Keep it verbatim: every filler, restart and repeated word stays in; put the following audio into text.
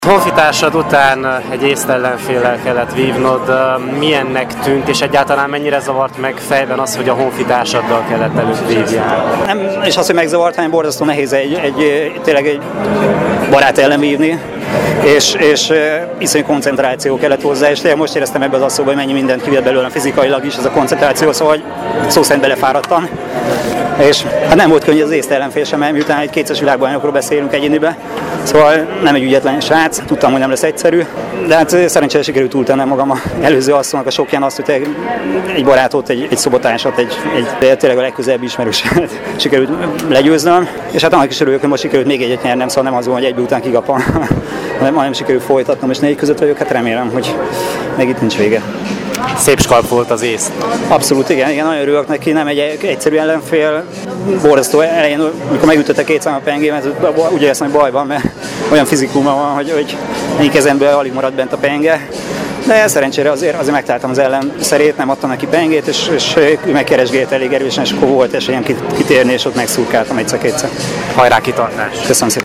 Honfitársad után egy észt ellenféllel kellett vívnod, milyennek tűnt, és egyáltalán mennyire zavart meg fejben az, hogy a honfitársaddal kellett előtt vívjál? Nem, és az, hogy megzavart, hanem borzasztó nehéz egy, egy, tényleg egy barát ellen vívni, és, és iszonyú koncentráció kellett hozzá, és tényleg most éreztem ebbe az asszóban, hogy mennyi mindent kivett belőlem fizikailag is ez a koncentráció, szóval szó szerint belefáradtam. És hát nem volt könnyű az észt ellenfél sem, mert miután egy kétszeres világbajnokról beszélünk egyénibe, szóval nem egy ügyetlen srác, tudtam, hogy nem lesz egyszerű, de hát szerencsére sikerült túltennem magam az előző asszónak a sokján azt, hogy egy barátot, egy, egy szobotársat, egy, egy tényleg a legközelebbi ismerőset sikerült legyőznöm, és hát annak is örülök, hogy most sikerült még egyet nyernem, szóval nem az van, hogy egyből után kigapam, hanem majdnem sikerült folytatnom, és négy között vagyok, hát remélem, hogy még itt nincs vége. Szép skalp volt az észt. Abszolút, igen, igen, nagyon örülök neki, nem egy egyszerű ellenfél, borzasztó elején, amikor megütötte két szám a pengémet, úgy éreztem, hogy baj van, mert olyan fizikuma van, hogy, hogy egyik kezemben alig maradt bent a penge. De szerencsére azért, azért megtaláltam az ellenszerét, nem adtam neki pengét, és, és megkeresgélt elég erősen, és akkor volt esélyem kitérni, és ott megszurkáltam egyszer-kétszer. Hajrá, kitartás! Köszönöm szépen!